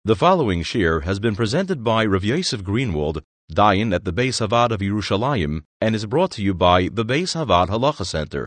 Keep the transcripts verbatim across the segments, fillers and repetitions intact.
The following shir has been presented by Rav Yosef Greenwald, Dayan at the Beis Havad of Yerushalayim, and is brought to you by the Beis Havad Halacha Center.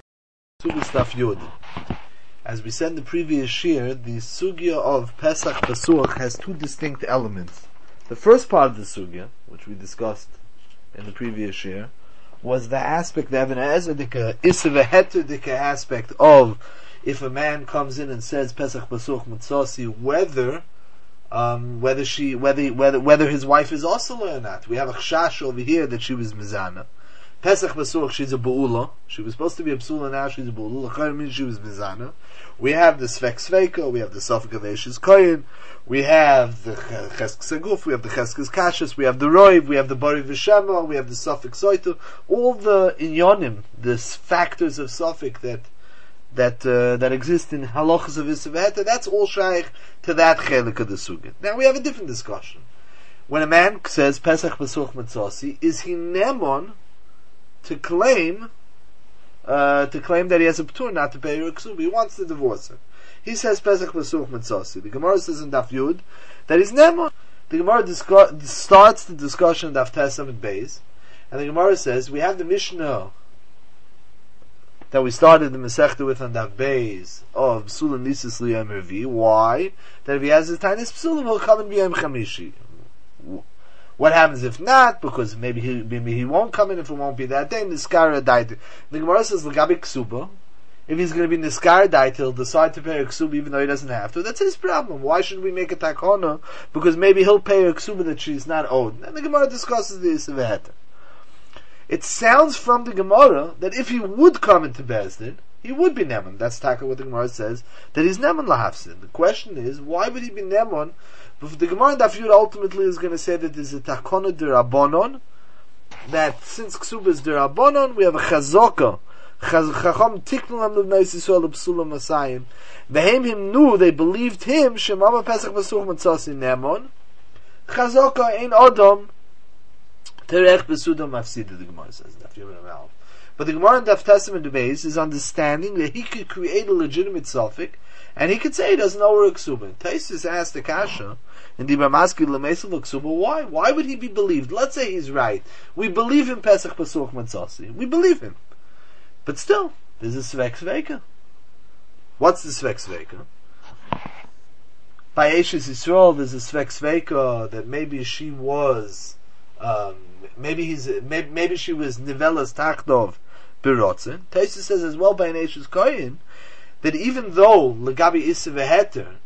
As we said in the previous shir, the sugya of Pesach Pasuach has two distinct elements. The first part of the sugya, which we discussed in the previous shir, was the aspect, the Even Ezedika, Isavaheta aspect of if a man comes in and says Pesach Pasuach Mitzasi, whether Um, whether she, whether, whether, whether his wife is also or not. We have a chashash over here that she was mizana. Pesach Pasuach, she's a bu'ula. She was supposed to be a psula, now she's a bu'ula. L'chayr means she was mizana. We have the svek sveika, we have the sofik aveshes koyin, we have the chesk seguf, we have the cheskes kashas, we have the roiv, we have the bari v'shema, we have the sofik soitu. All the inyonim, the factors of sofik that that uh, that exist in halachas of Isaveta, that's all shaykh to that chelik of the sugya. Now we have a different discussion. When a man says Pesach Pasuach Mitzasi, is he nemon to claim uh, to claim that he has a ptur not to pay her ksuba? He wants to divorce her. He says Pesach Pasuach Mitzasi. The Gemara says in Daf Yud that he's nemon. The Gemara discu- starts the discussion of Daf Tesam and Beis, and the Gemara says we have the Mishnah that we started the Masechta with on Daf Beis of Psulim Nisis Liyam Revi. Why? That if he has his tiniest Psulim, he'll come and be Yom Chamishi. What happens if not? Because maybe he maybe he won't come in if it won't be that day. Niskara Daita. The Gemara says L'gabi Ksuba. If he's going to be Niskara Daita, he'll decide to pay a Ksuba even though he doesn't have to. That's his problem. Why should we make a takona? Because maybe he'll pay a Ksuba that she's not owed. And the Gemara discusses the Yisavaheta. It sounds from the Gemara that if he would come into Bezdin, he would be Neman. That's taka what the Gemara says, that he's Neman lahafsin. The question is, why would he be Neman? But the Gemara in Daf Yud ultimately is going to say that there's a takona derabonon, that since Ksuba is derabonon, we have a chazoka. Chacham tiknu lam l'bnei Yisrael l'psula masayim. Behem him knew, they believed him, shemama pesach pasuch matzasi Neman. Chazoka ein odom, Terech Besudam Mafsida, the Gemara says. But the Gemara in Daf Tesam and Beis is understanding that he could create a legitimate suffix, and he could say he doesn't know where a ksuba. Taisus asked the Kasha in the Bamaski Lemesel ksuba, why? Why would he be believed? Let's say he's right. We believe in Pesach Pasuach Matzasi. We believe him. But still, there's a Svek Sveka. What's the Svek Sveka? By Eishes Yisrael, there's a Svek Sveka that maybe she was Um, maybe he's maybe, maybe she was nivelas tachdov birotzen. Taisa says as well by an Eishes Koyin that even though legabi isaveheter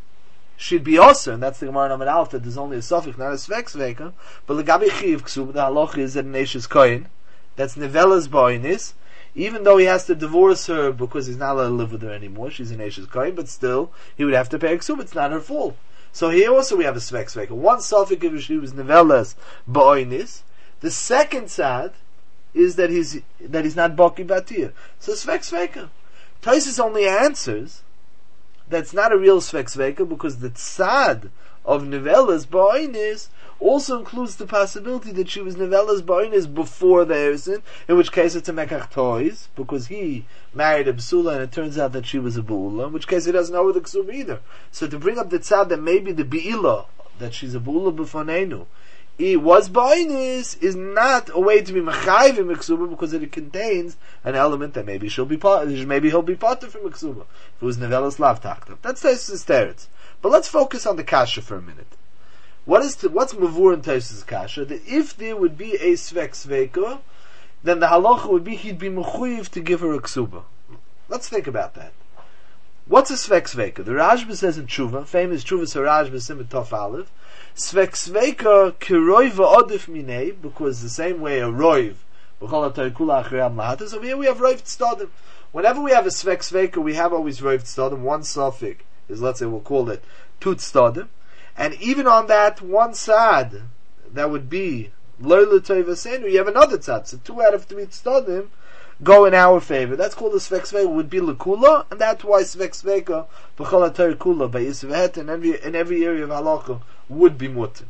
she'd be also, and that's the Gemara Namad Alf, that there's only a suffix, not a svek sveka, but legabi chiv ksub, the halach is that an Eishes Koyin that's nivelas boinis, even though he has to divorce her because he's not allowed to live with her anymore, she's an Eishes Koyin, but still he would have to pay a ksub. It's not her fault. So here also we have a svek sveka. One suffix if she was nevelas ba'oinis. The second sad is that he's that he's not baki batir. So svek sveka. Taisus only answers that's not a real svek sveka because the tzad of nevelas ba'oinis also includes the possibility that she was nevelas ba'oinis before the Ersin, in which case it's a mekach toys, because he married a b'sula and it turns out that she was a bu'ula, in which case he doesn't know the ksub either. So to bring up the tzad that maybe the bi'ila, that she's a bu'ula b'fonenu, it was ba'oinis, is not a way to be mechayiv in ksuba because it contains an element that maybe she'll be part, maybe he'll be part from ksuba. If it was nevelas lav taktav. That's Taisus' teretz. But let's focus on the kasha for a minute. What is to, what's mavur in Taisus' kasha? That if there would be a svek sveka, then the halacha would be he'd be mechuyev to give her a ksuba. Let's think about that. What's a svek sveka? The Rashba says in Tshuva, famous Tshuva Sarashba Simit Tov Aleph, svek sveka kiroiv va'odif minei, because the same way a roiv b'chol ha'tayr kula achrei lahatas. Over here we have roiv tzadim. Whenever we have a svek sveka, we have always roiv tzadim. One suffix is, let's say, we'll call it tut tzadim. And even on that one side, that would be Loila Toivasenu, you have another tzad. So two out of three tzadim go in our favor. That's called the Svek Sveka, would be Lekula, and that's why Svek Sveka, B'chol HaTayr Kula, by Yisvehet, in every, in every area of halacha, would be mutter.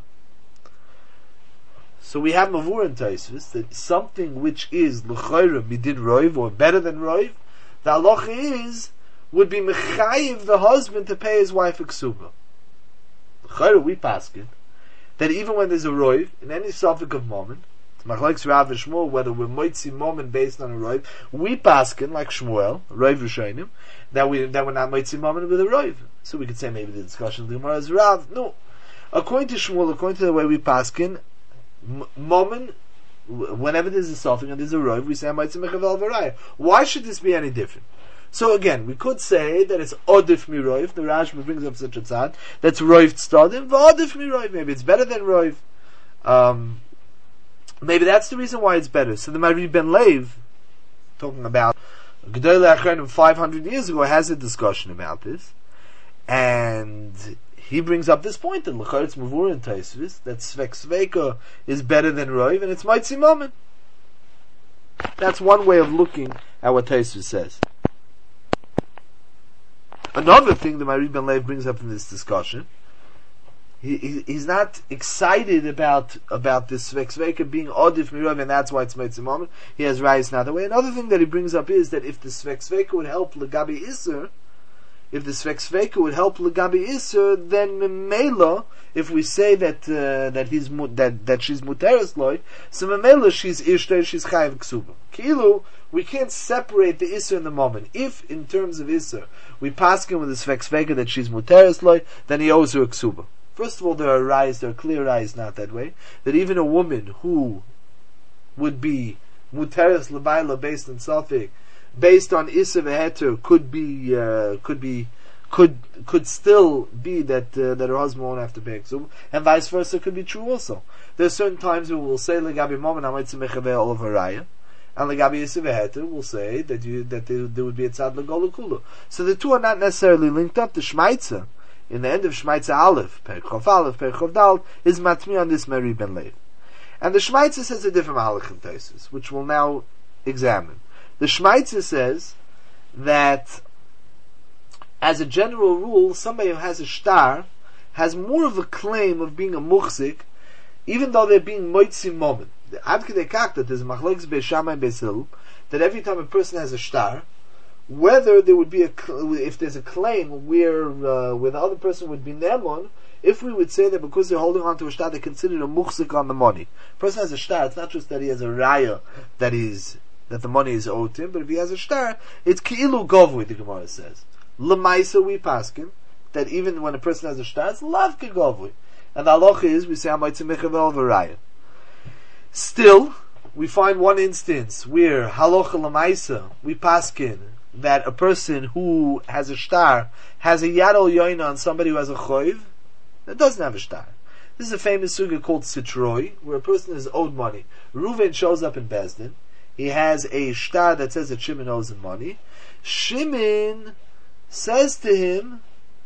So we have Mavur in Taisvis, that something which is L'chayra Midin Roiv, or better than Roiv, the halacha is, would be Mechayiv the husband to pay his wife a ksuba. Chayra, we paskin that even when there's a roiv, in any suffix of moment, it's machlokes Rav and Shmuel, whether we're moitzi moment based on a roiv, we paskin, like Shmuel, roiv Rishonim, that, we, that we're not moitzi moment with a roiv. So we could say maybe the discussion of the Gemara is Rav. No. According to Shmuel, according to the way we paskin, m- moment, whenever there's a suffix and there's a roiv, we say moitzi mechavel v'raya. Why should this be any different? So again, we could say that it's odif mi roiv. The Rashba brings up such a tzad that's roiv tztadim v'odif mi roiv. Maybe it's better than roiv. Um, maybe that's the reason why it's better. So the Mari Ben Lev, talking about Gedolei Achronim five hundred years ago, has a discussion about this, and he brings up this point that l'charetz mavur in Taisvis that svek sveka is better than roiv, and it's mitzi moment. That's one way of looking at what Taisvis says. Another thing that Mari Ben Lev brings up in this discussion, he, he he's not excited about about this svek sveka being odif mirov, and that's why it's mitzvah moment. He has rayos another way. Another thing that he brings up is that if the svek sveka would help legabi iser, if the svek sveka would help legabi iser, then memela, if we say that uh, that he's that that she's muteres loy, so memela she's ishter, she's chayav ksuba. Kilu, we can't separate the iser in the moment. If in terms of iser we paskin with the svek sveka that she's muteres loy, then he owes her a ksuba. First of all, there are rayos, there are clear rayos not that way, that even a woman who would be muteres lebayla based on safek, based on iser veheter, could be uh, could be could could still be that uh, that her husband won't have to pay ksuba, and vice versa could be true also. There are certain times where we'll say legabi moment hamaitzi mechaver all of her raya, and legabi iser veheter will say that you that there, there would be a tzad legol kulu. So the two are not necessarily linked up. The Shmaitza, in the end of Shmaitza Aleph, Perikov Aleph, Perikov Dal, is matmi on this Mari Ben Lev. And the Shmaitza says a different halach in Taisus, which we'll now examine. The Shmaitza says that, as a general rule, somebody who has a shtar has more of a claim of being a muchzik, even though they're being moitzi moment. Ad kedei kach that there's a machlokes Beis Shammai and Beis Hillel, that every time a person has a shtar, whether there would be a, if there's a claim where uh, where the other person would be nemon, if we would say that because they're holding on to a shtar, they're considered a muchzik on the money. A person has a shtar, it's not just that he has a raya that is that the money is owed to him, but if he has a shtar, it's ki'ilu govui, the Gemara says. L'maisa we paskin, that even when a person has a shtar, it's lavke govui. And the halacha is, we say, ha'maitzim mechavel v'raya. Still, we find one instance where halacha l'maisa, we paskin, that a person who has a shtar has a yadol yoina on somebody who has a choiv that doesn't have a shtar. This is a famous suga called sitroi, where a person is owed money. Reuven shows up in Bezdin. He has a shtar that says that Shimon owes him money. Shimon says to him,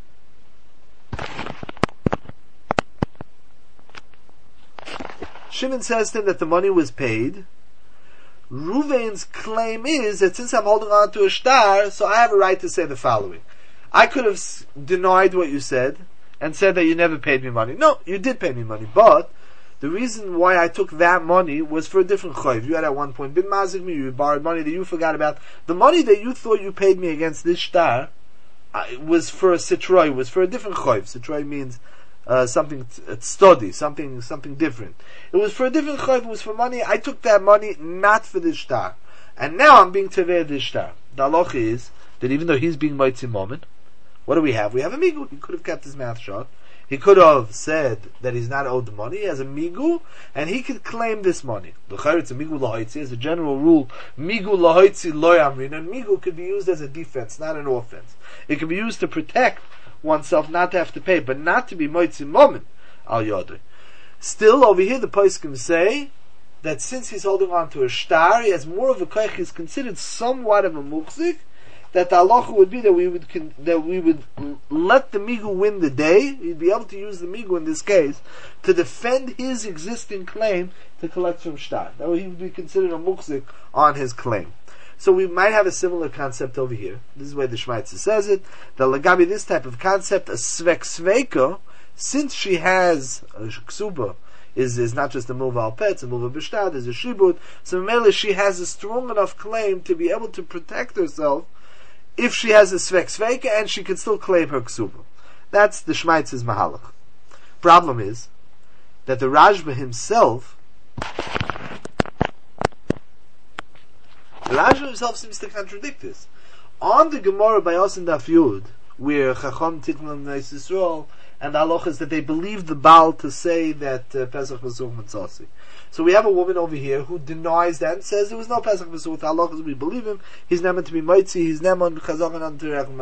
Shimon says to him that the money was paid. Reuven's claim is that since I'm holding on to a shtar, so I have a right to say the following. I could have s- denied what you said and said that you never paid me money. No, you did pay me money, but the reason why I took that money was for a different chayv. You had at one point been mazik me, you borrowed money that you forgot about. The money that you thought you paid me against this shtar uh, was for a sitroi, was for a different chayv. Sitroi means Uh, something t- study, something something different. It was for a different chayv, it was for money. I took that money not for this shtar. And now I'm being tever this shtar. The halacha is that even though he's being moitzi moment, what do we have? We have a migu. He could have kept his mouth shut. He could have said that he's not owed the money. He has a migu, and he could claim this money. L'chayr, it's a migu lahoitzi. As a general rule, migu lahoitzi lo yamrin, and migu could be used as a defense, not an offense. It can be used to protect oneself, not to have to pay, but not to be moitzi moment al yodei. Still, over here, the poskim say that since he's holding on to a shtar, he has more of a koich. He's considered somewhat of a muchzik. That the halacha would be that we would con- that we would let the migu win the day. He'd be able to use the migu in this case to defend his existing claim to collect from shtar. That way, he would be considered a muchzik on his claim. So we might have a similar concept over here. This is where the Shmaitza says it. The Lagabi, this type of concept, a svek sveka, since she has a ksuba, is is not just a milva al pet, it's a milva b'shtad, is a shibut. So mainly she has a strong enough claim to be able to protect herself if she has a svek sveka, and she can still claim her ksuba. That's the Shmaitza's mahalach. Problem is that the Rashba himself, the Rashba himself seems to contradict this. On the Gemara by Osin Daf Yud, where Chacham Tiknam Neis Yisrael, and the halacha is that they believe the Baal to say that uh, Pesach V'such Matzasi. So we have a woman over here who denies that and says there was no Pesach V'such. The halacha is we believe him. He's never to be Moitzi. He's never Chazak and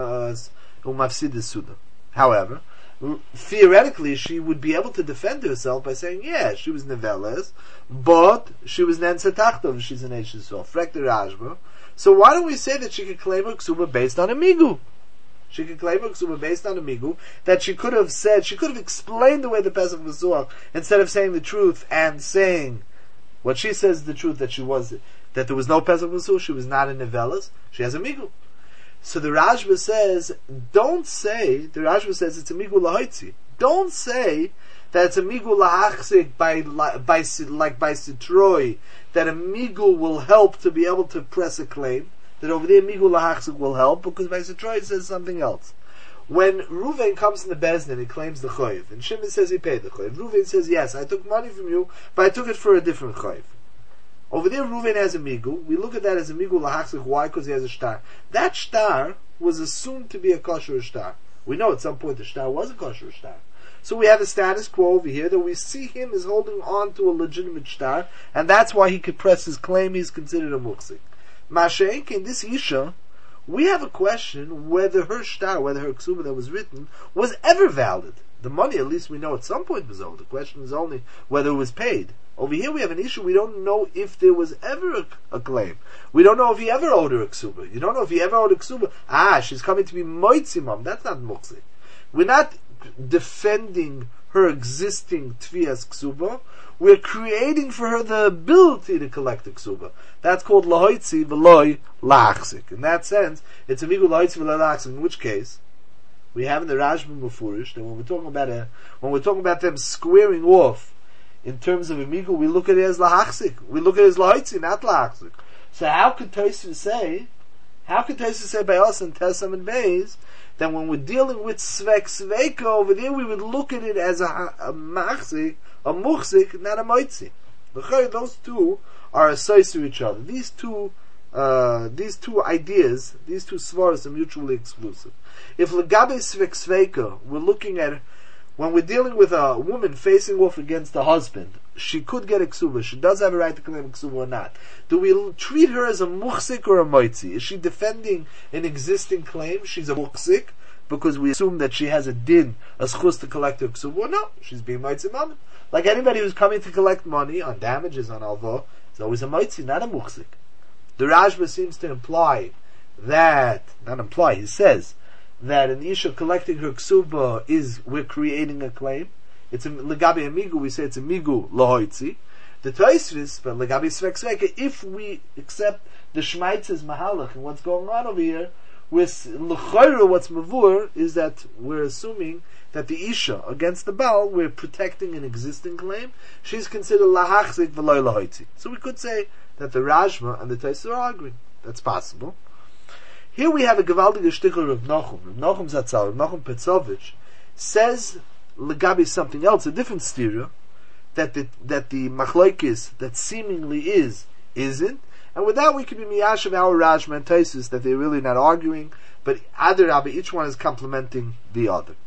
Umafsid Suda. However, theoretically, she would be able to defend herself by saying, yeah, she was Neveles, but she was Nensa Tachtov. She's an Eish Yisrael. Frek the Rashba. So why don't we say that she could claim her ksuba based on a migu? She could claim her ksuba based on a migu, that she could have said, she could have explained the way the Pesach V'suach, instead of saying the truth and saying what she says the truth, that she was, that there was no Pesach V'suach, she was not in Nevelas, she has a migu. So the Rashba says, don't say, the Rashba says it's a migu lahoitzi. Don't say that it's a migu lahachzik by, by, like by Citroi, that a migu will help to be able to press a claim, that over there migu lahachzik will help, because by Citroi it says something else. When Ruvain comes in the Bezdin, he claims the choiv, and Shimon says he paid the choiv. Ruvain says, yes, I took money from you, but I took it for a different choiv. Over there, Ruvain has a migu. We look at that as a migu lahachzik. Why? Because he has a shtar. That shtar was assumed to be a kosher shtar. We know at some point the shtar was a kosher shtar. So we have a status quo over here that we see him as holding on to a legitimate shtar, and that's why he could press his claim. He's considered a muksik. Mashenk, in this isha, we have a question whether her shtar, whether her ksuba that was written, was ever valid. The money, at least we know at some point was owed. The question is only whether it was paid. Over here we have an issue. We don't know if there was ever a, a claim. We don't know if he ever owed her a ksuba. You don't know if he ever owed a ksuba. Ah, she's coming to be moitzimam. That's not muksik. We're not defending her existing tvias ksuba. We're creating for her the ability to collect a ksuba. That's called lahoitzi v'loi lachzik. In that sense, it's a migu lahoitzi v'loi lachzik. In which case, we have in the Rashba Mufurish that when we're talking about a, when we're talking about them squaring off in terms of a migu, we look at it as lahachzik. We look at it as lahoitzi, not lahachzik. So how could Tosfos say? How could Tosfos say by us in Tesam and Beis that when we're dealing with svek sveka over there, we would look at it as a, a machzik, a muchzik, not a moitzi. Those two are associated with each other. These two, uh, these two ideas, these two svaras are mutually exclusive. If legabe svek sveka, we're looking at when we're dealing with a woman facing off against a husband, she could get a ksuba. She does have a right to claim a ksuba or not. Do we treat her as a muchzik or a moitzi? Is she defending an existing claim? She's a muchzik because we assume that she has a din, a schus to collect her ksuba. Or no, she's being moitzi mammon. Like anybody who's coming to collect money on damages, on alvo, is always a moitzi, not a muchzik. The Rashba seems to imply that, not imply, he says, that an isha collecting her ksuba is, we're creating a claim. It's a legabi amigu, we say it's a migu lahoitzi. The Tosfos, but legabi svek sveka, if we accept the Shmaitz's mahalach and what's going on over here, with l'chayra, what's mavur, is that we're assuming that the isha against the Baal, we're protecting an existing claim. She's considered lahachzik v'loy lahoitzi. So we could say that the Rashba and the Tosfos are arguing. That's possible. Here we have a gewaltige shtickler of Nachum. Nachum Zatzal, Nachum Petzovich, says legabi something else, a different stereo, that the, that the machloikis that seemingly is, isn't. And with that we can be miyash of our Rashba and Tosfos that they're really not arguing, but other Rabbi, each one is complementing the other.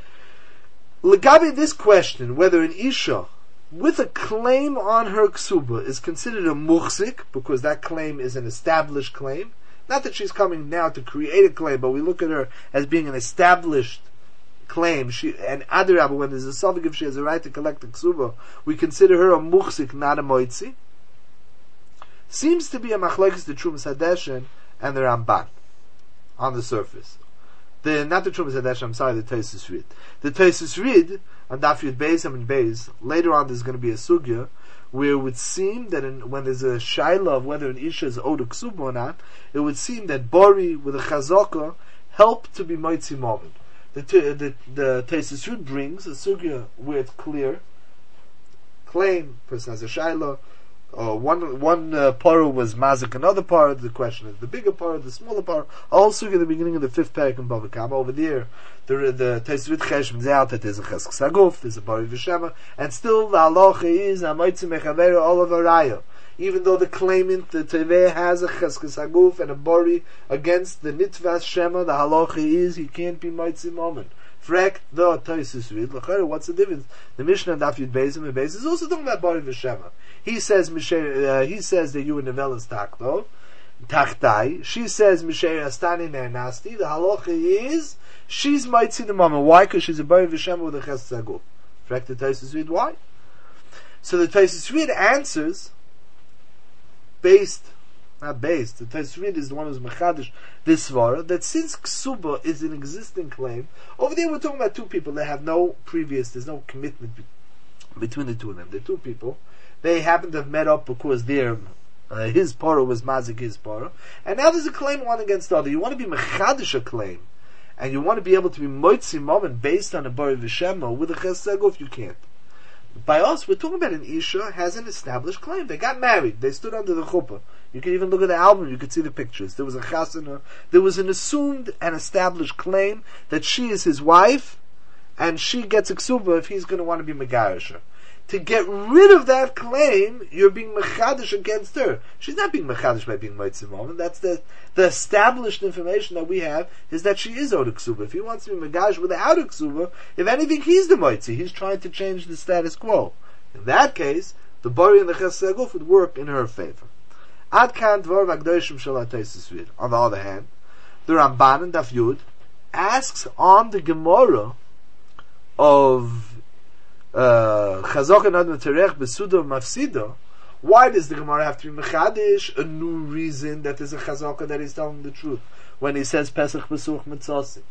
Legabi this question, whether an Isha with a claim on her ksuba is considered a muchzik, because that claim is an established claim. Not that she's coming now to create a claim, but we look at her as being an established claim. She, and Adirabba, when there's a suffix, if she has a right to collect a ksuba, we consider her a muchzik, not a moitzi. Seems to be a machlokes the Trumas Hadeshen and the Ramban on the surface. The not the Trumas Hadeshen, I'm sorry, the Tosfos Rid. The Tosfos Rid on Daf Yud Beis and Beis. Later on, there's going to be a sugya where it would seem that in, when there's a shaila of whether an isha is owed a ksuba or not, it would seem that bori with a chazaka help to be moitzi moment. The the the Tosfos Rid brings a sugya where it's clear. Claim person has a shaila. uh, one one uh, parah was mazik another parah. The question is the bigger parah, the smaller parah. Also, at the beginning of the fifth parak in Bava Kama, over there, the the Tosfos Cheshbon out that there's a cheskes haguf, there's a bari v'shema, and still the halacha is amoitzi mechaveru olav araya. Even though the claimant, the teveh, has a cheskes haguf and a bari against the nitvas shema, the halacha is he can't be moitzi moment. Frek the Tosfos read. What's the difference? The Mishnah Daf Yud Beis and Beis is also talking about bari v'shema. He says uh, he says that you in nevelas takto tachtai. She says misher astani nernasti. The halacha is she's moitzi the moment. Why? Because she's a bari v'shema with a cheskes haguf. Frek the Tosfos read. Why? So the Tosfos read answers based. Not based. The Tosfos Reid is the one who's mechadish this svara that since ksuba is an existing claim, over there we're talking about two people that have no previous, there's no commitment be- between the two of them. They're two people. They happen to have met up because their uh, his parah was mazik his parah, and now there's a claim one against the other. You want to be mechadish a claim, and you want to be able to be moitzi moment based on a bari v'shema with a cheskes haguf. You can't. By us, we're talking about an isha has an established claim. They got married. They stood under the chuppah. You can even look at the album. You can see the pictures. There was a chasana. There was an assumed and established claim that she is his wife, and she gets a ksuba if he's going to want to be megarisha. To get rid of that claim, you're being mechadish against her. She's not being mechadish by being moitzi moment. That's the the established information that we have is that she is owed a ksuba. If he wants to be megarisha without a ksuba, if anything, he's the moitzi. He's trying to change the status quo. In that case, the bari and the cheskes haguf would work in her favor. Ad kan dvar v'agdoshim shel Tosfos Reid. On the other hand, the Ramban in Daf Yud asks on the Gemara of Chazok and Adon Terech Besudo Mafsido. Why does the Gemara have to be mechadish a new reason that there's a chazaka that is telling the truth when he says Pesach Besuch Mitzasi?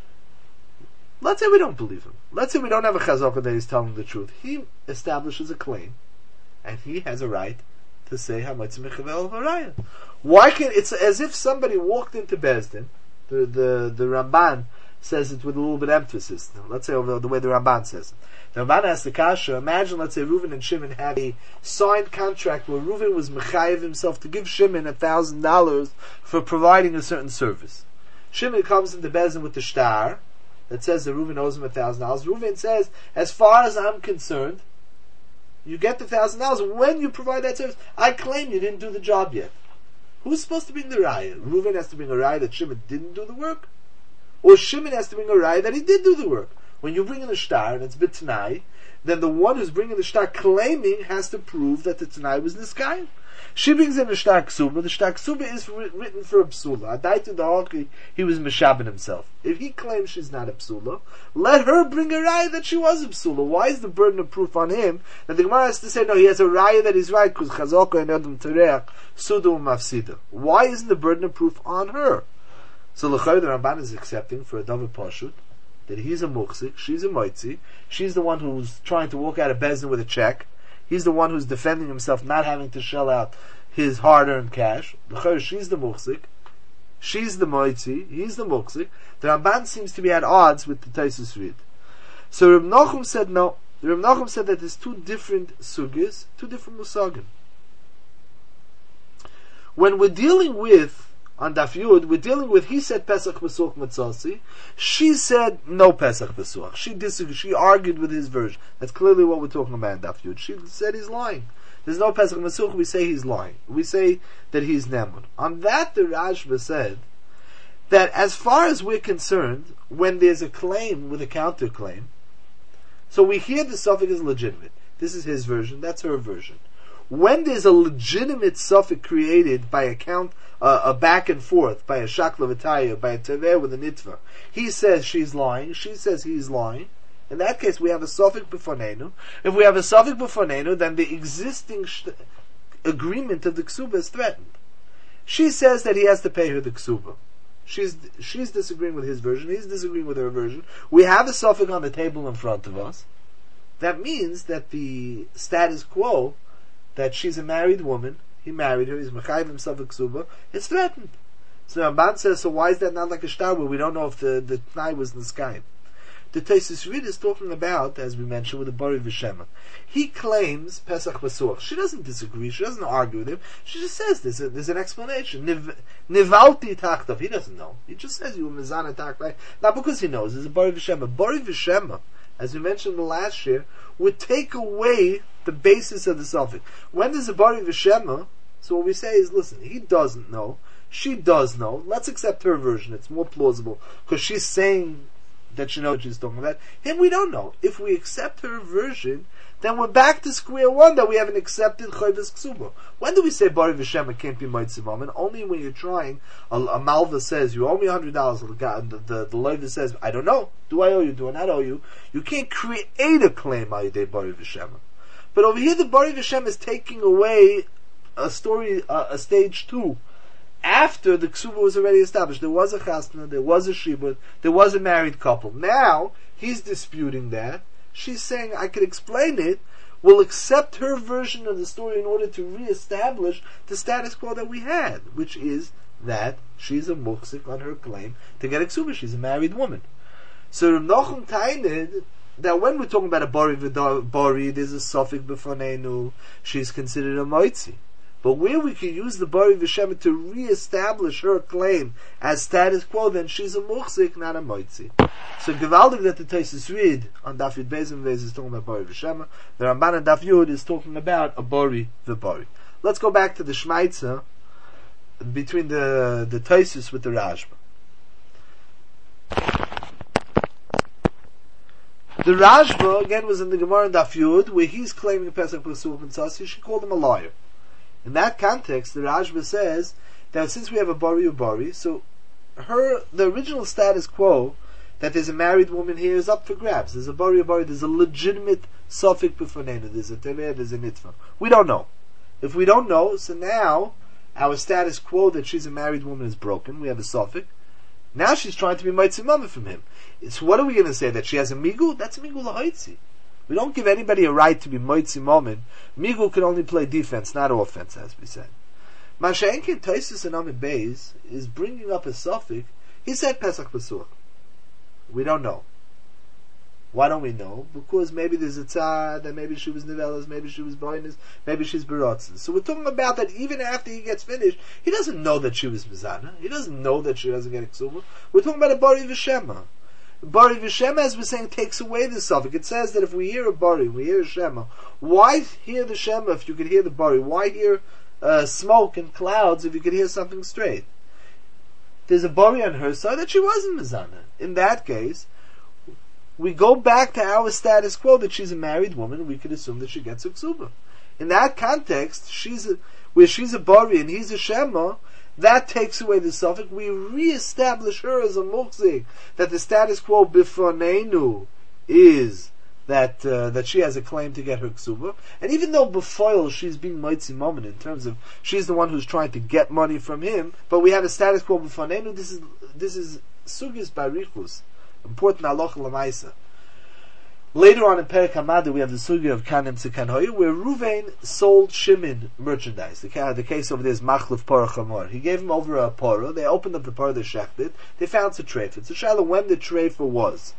Let's say we don't believe him. Let's say we don't have a chazaka that is telling the truth. He establishes a claim, and he has a right to say Hamatz Mechavel Varaya. Why can it's as if somebody walked into Bezdin? The the the Ramban says it with a little bit of emphasis. Let's say over the way the Ramban says it. The Ramban asks the kasha. Imagine, let's say, Reuven and Shimon had a signed contract where Reuven was mechayev himself to give Shimon a thousand dollars for providing a certain service. Shimon comes into Bezdin with the shtar that says that Reuven owes him a thousand dollars. Reuven says, as far as I'm concerned, you get the thousand dollars when you provide that service. I claim you didn't do the job yet. Who's supposed to bring the raya? Reuven has to bring a raya that Shimon didn't do the work, or Shimon has to bring a raya that he did do the work. When you bring in the shtar and it's b'tanai, then the one who's bringing the shtar claiming has to prove that the tanai was niskayim. She brings in the shtar ksuba. The shtar ksuba is written for a psula. Adaitu da'alki, he was meshabin himself. If he claims she's not a psula, let her bring a raya that she was a psula. Why is the burden of proof on him? That the Gemara has to say, no, he has a raya that he's right, because chazaka and adam tereach, sudu mafsida. Why isn't the burden of proof on her? So l'chayr, the Ramban is accepting for a davar pashut, that he's a muksik, she's a moitzi, she's the one who's trying to walk out of Bezdin with a check, he's the one who's defending himself, not having to shell out his hard-earned cash. She's the muksik, she's the moitzi, he's the muksik. The Ramban seems to be at odds with the Tosfos Reid. So Reb Nachum said no. Reb Nachum said that there's two different sugis, two different musagim. When we're dealing with on Daf Yud, we're dealing with, he said Pesach Besuch Matzasi, she said no Pesach Besuch. She disagreed, she argued with his version. That's clearly what we're talking about in Daf Yud. She said he's lying. There's no Pesach Besuch, we say he's lying. We say that he's Nemun. On that, the Rashba said that as far as we're concerned, when there's a claim with a counterclaim, so we hear the suffix is legitimate. This is his version, that's her version. When there's a legitimate suffix created by a count, uh, a back and forth, by a shakla v'taya, by a tever with a nitva, he says she's lying, she says he's lying. In that case, we have a suffix b'fonenu. If we have a suffix b'fonenu, then the existing sh- agreement of the ksuba is threatened. She says that he has to pay her the ksuba. She's she's disagreeing with his version, he's disagreeing with her version. We have a suffix on the table in front of us. That means that the status quo, that she's a married woman, he married her, he's mechayiv himself a ksuba, it's threatened. So Ramban says, so why is that not like a shtar where we don't know if the, the tnai was niskayim? the Tosfos Rid is talking about, as we mentioned, with the Bari V'Shema. He claims Pesach Basuach. She doesn't disagree. She doesn't argue with him. She just says there's, a, there's an explanation. Niv, Nivalti Tachtav. He doesn't know. He just says you were Mizana Tachtav. Not because he knows. There's a Bari V'Shema. Bari V'Shema, as we mentioned in the last year, would take away the basis of the suffix. When there's a Bari V'Shema, so what we say is, listen, he doesn't know. She does know. Let's accept her version. It's more plausible because she's saying that she knows what she's talking about. Him, we don't know. If we accept her version, then we're back to square one that we haven't accepted Chayvus Ksuba. When do we say Bari V'Shema can't be Moitzimam? And only when you're trying, a, a Malva says, you owe me one hundred dollars, the, the, the, the Leiva says, I don't know. Do I owe you? Do I not owe you? You can't create a claim by Bari V'Shema. But over here, the Bari V'Shema is taking away a story, uh, a stage two. After the ksuba was already established, there was a chasna, there was a shibud, there was a married couple. Now, he's disputing that. She's saying, I could explain it. We'll accept her version of the story in order to re-establish the status quo that we had, which is that she's a muksik on her claim to get a ksuba. She's a married woman. So Rav Nachum Tainid, that when we're talking about a bari bari, there's a suffix b'fanenu, she's considered a moitzi. But where we can use the Bari V'Shema to re-establish her claim as status quo, then she's a muchzik, not a moitzi. So Gevaldik that the Tosfos Rid on Daf Yud Beis and Beis is talking about Bari V'Shema. The Ramban and Daf Yud is talking about a Bari V'Bari. Let's go back to the Shmaitza between the the Tosfos with the Rashba. The Rashba again was in the Gemara and Daf Yud where he's claiming Pesach Pasuch and Tzasi. She called him a liar. In that context, the Rashba says that since we have a Bari Ubari, so her, the original status quo, that there's a married woman here is up for grabs. There's a Bari Ubari, there's a legitimate suffix b'fanenu, there's a Teveh, there's a Nitva. We don't know. If we don't know, so now, our status quo that she's a married woman is broken, we have a suffix. Now she's trying to be Moitzi Mama from him. So what are we going to say? That she has a Migu? That's a Migu Lahaitzi. We don't give anybody a right to be Moitzi Momin. Migu can only play defense, not offense, as we said. Masha'enkin Tosfos and Amid Beis is bringing up a suffix. He said Pesach Pasuch. We don't know. Why don't we know? Because maybe there's a tzad, that maybe she was Nivelas, maybe she was Boinus, maybe she's Berotzes. So we're talking about that even after he gets finished, he doesn't know that she was Mizana. He doesn't know that she doesn't get a Ksuba. We're talking about a Bari V'Shema. Bari V'Shema, as we're saying, takes away the suffix. It says that if we hear a Bari, we hear a Shema, why hear the Shema if you could hear the Bari? Why hear uh, smoke and clouds if you could hear something straight? There's a Bari on her side that she wasn't Mizana. In that case, we go back to our status quo that she's a married woman, we could assume that she gets a Ksuba. In that context, she's a, where she's a Bari and he's a Shema, that takes away the suffix. We re-establish her as a muhzik, that the status quo bifonenu is that uh, that she has a claim to get her ksuba. And even though befoil she's being moitzi moment in terms of she's the one who's trying to get money from him, but we have a status quo bifonenu. This is this is sugis barichus, important halacha l'maisa. Later on in Perek Hamada, we have the sugya of Kanim Tzikanhoyu, where Ruvain sold Shimon merchandise. The, the case over there is Machluf Porah Chamor. He gave him over a Porah. They opened up the Porah, they shecht it. They found it's a treifa. It's a shalom when the treifa was.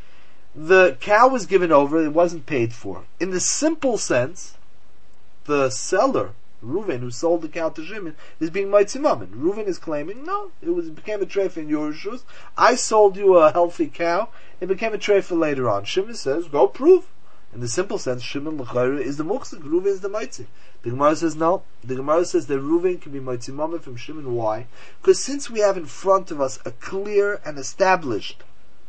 The cow was given over, it wasn't paid for. In the simple sense, the seller, Ruvain, who sold the cow to Shimon, is being Moitzimamin. Ruvain is claiming, no, it was it became a treifa in your rishus. I sold you a healthy cow, it became a treifa later on. Shimon says, go prove. In the simple sense, Shimon l'chayra is the muksik, Ruvain is the Moitzi. The Gemara says no. The Gemara says that Ruvain can be Moitzimamin from Shimon. Why? Because since we have in front of us a clear and established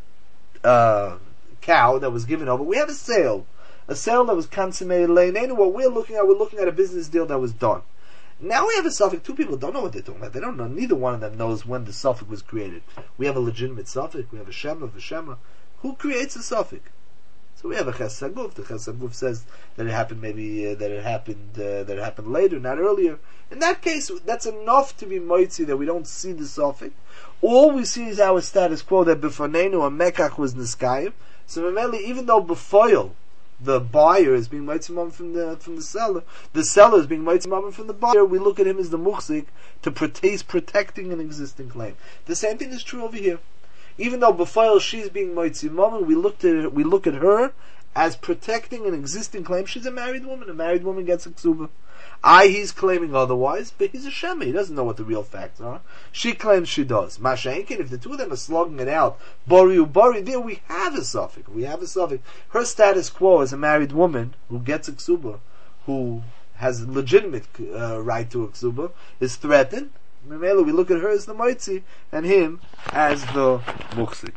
uh, cow that was given over, we have a sale. A sale that was consummated leinenu. What we're looking at, we're looking at a business deal that was done. Now we have a suffix. Two people don't know what they're talking about. They don't know. Neither one of them knows when the suffix was created. We have a legitimate suffix. We have a shema, v'shema. Who creates a suffix? So we have a ches saguf. The ches saguf says that it happened maybe uh, that it happened uh, that it happened later, not earlier. In that case, that's enough to be moitzi that we don't see the suffix. All we see is our status quo that b'fanenu a mekach was niskayim. So Mameli, even though b'foil the buyer is being moitzimam from the from the seller, the seller is being moitzimam from the buyer, we look at him as the muhzik to protect, protecting an existing claim. The same thing is true over here. Even though b'fayil she's being moitzi mammon, we looked at her, we look at her as protecting an existing claim. She's a married woman. A married woman gets a ksuba. I, he's claiming otherwise, but he's a shema. He doesn't know what the real facts are. She claims she does. Mashenkin, if the two of them are slugging it out, bori ubori, there we have a suffix. We have a suffix. Her status quo as a married woman who gets a ksuba, who has a legitimate uh, right to a ksuba, is threatened. Memela, we look at her as the moitzi, and him as the muksik.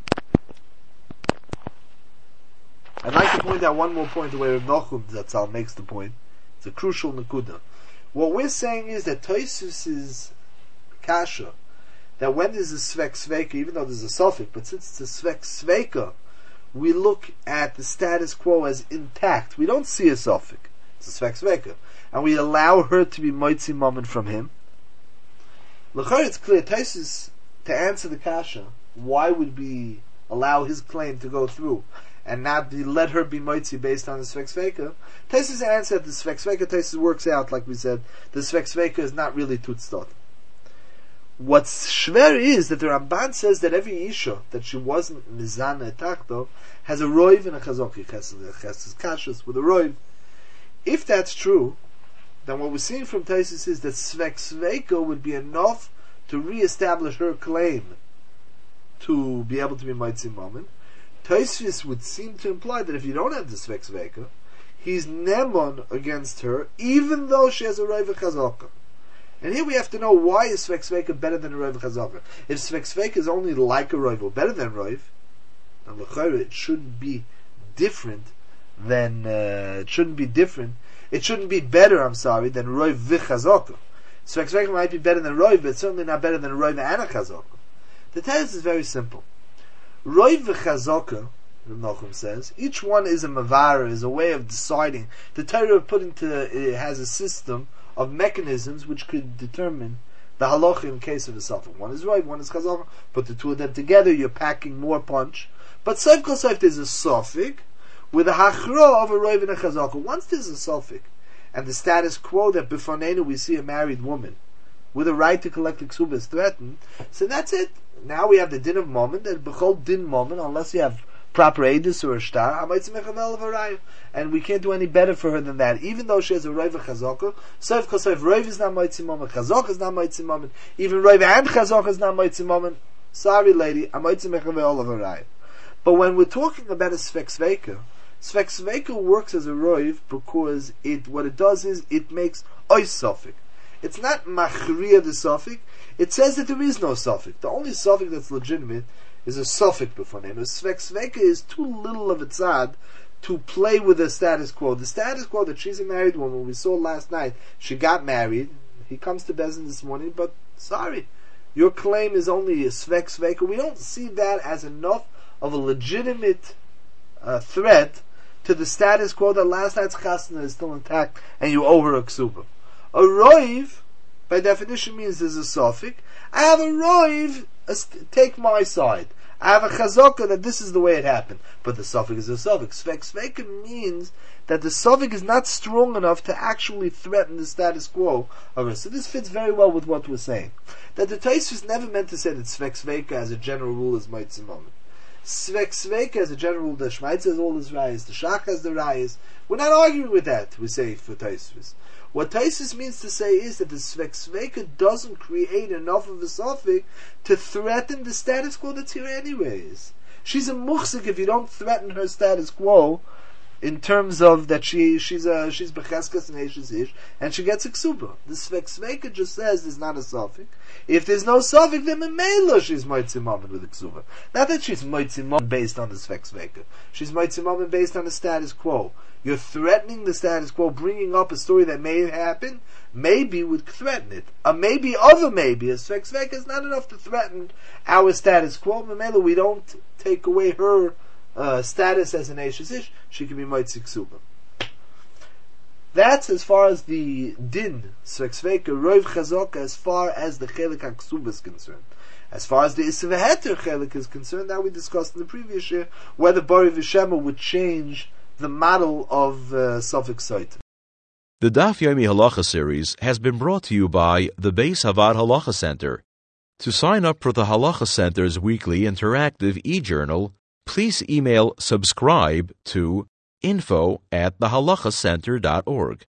I'd like to point out one more point the way Reb Nachum Zatzal makes the point. It's a crucial nekuda. What we're saying is that Tosfos' kasha, that when there's a svek sveka, even though there's a suffix, but since it's a svek sveka, we look at the status quo as intact. We don't see a suffix. It's a svek sveka. And we allow her to be moitzi mammon from him. L'chayr, it's clear, Tosfos, to answer the kasha, why would we allow his claim to go through and not be, let her be moitzi based on the svek sveka? Tosfos answer that the svek sveka, Tosfos works out, like we said, the svek sveka is not really tutstot. What's shver is that the Ramban says that every isha, that she wasn't mizana etachto, has a roiv and a chazoki, chesed kashas with a roiv. If that's true, then what we're seeing from Tosfos is that svek sveka would be enough to re-establish her claim to be able to be moitzi mammon. Tosfos would seem to imply that if you don't have the svek sveka, he's nemon against her, even though she has a roiv chazaka. And here we have to know, why is svek sveka better than a roiv chazaka? If svek sveka is only like a roiv or better than roiv, then l'chayra it shouldn't be different than uh, it shouldn't be different. It shouldn't be better. I'm sorry, than roiv v'chazaka. Svek sveka might be better than roiv, but it's certainly not better than roiv and a chazaka. The test is very simple. Roiv v'chazaka, Reb Nachum says, each one is a mavara, is a way of deciding. The Torah put into it has a system of mechanisms which could determine the halacha in case of a suffix. One is roiv, one is chazaka. Put the two of them together, you're packing more punch. But seif kol seif, there's a suffix with a hachra of a roiv and a chazaka. Once there's a suffix, and the status quo that b'fanenu we see a married woman with a right to collect the ksuba is threatened, so that's it. Now we have the din of mammon, that b'chol din mammon, unless you have proper edus or a shtar, and we can't do any better for her than that. Even though she has a roiv chazaka, seif kol seif, roiv is not moitzi mammon, chazaka is not moitzi mammon, even roiv and chazaka is not moitzi mammon. Sorry, lady, I'm moitzi mechavel of a raya. But when we're talking about a svek sveka, svek sveka works as a roiv because it what it does is it makes ois suffix. It's not machriya the suffix. It says that there is no suffix. The only suffix that's legitimate is a suffix before name. A svek sveka is too little of a tzad to play with the status quo. The status quo that she's a married woman, we saw last night, she got married, he comes to Bezin this morning, but sorry, your claim is only a svek sveka. We don't see that as enough of a legitimate uh, threat to the status quo that last night's chasna is still intact and you owe her a ksuba. A roiv, by definition, means there's a suffix. I have a roiv, a st- take my side. I have a chazaka that this is the way it happened. But the suffix is a suffix. Svek sveka means that the suffix is not strong enough to actually threaten the status quo of her. So this fits very well with what we're saying. That the Tosfos never meant to say that svek sveka as a general rule is moitzi mammon. Svek sveka as a general rule, the Shmaitz has all his rayas, the Shach has the rayas. We're not arguing with that, we say for Tosfos. What Tosfos means to say is that the svek sveka doesn't create enough of a suffix to threaten the status quo that's here anyways. She's a muchzik if you don't threaten her status quo in terms of that she she's a she's becheskas and eishes ish and she gets a ksuba. The svek sveka just says there's not a suffix. If there's no suffix, then memela she's moitzi mammon with a ksuba. Not that she's moitzi mammon based on the svek sveka. She's moitzi mammon based on the status quo. You're threatening the status quo, bringing up a story that may happen. Maybe would threaten it. A maybe, other maybe. A svek sveka is not enough to threaten our status quo. Memela, we don't take away her uh, status as an eishes ish. She can be moitzi ksuba. That's as far as the din, svek sveka, roiv chazaka, as far as the chelik ha-ksuba is concerned. As far as the Issa v'heter chelik is concerned, now we discussed in the previous year whether Bari v'Shema would change the model of uh, suffix site. The Daf Yomi Halacha series has been brought to you by the Beis Havad Halacha Center. To sign up for the Halacha Center's weekly interactive e-journal, please email subscribe to info at the halacha center dot org.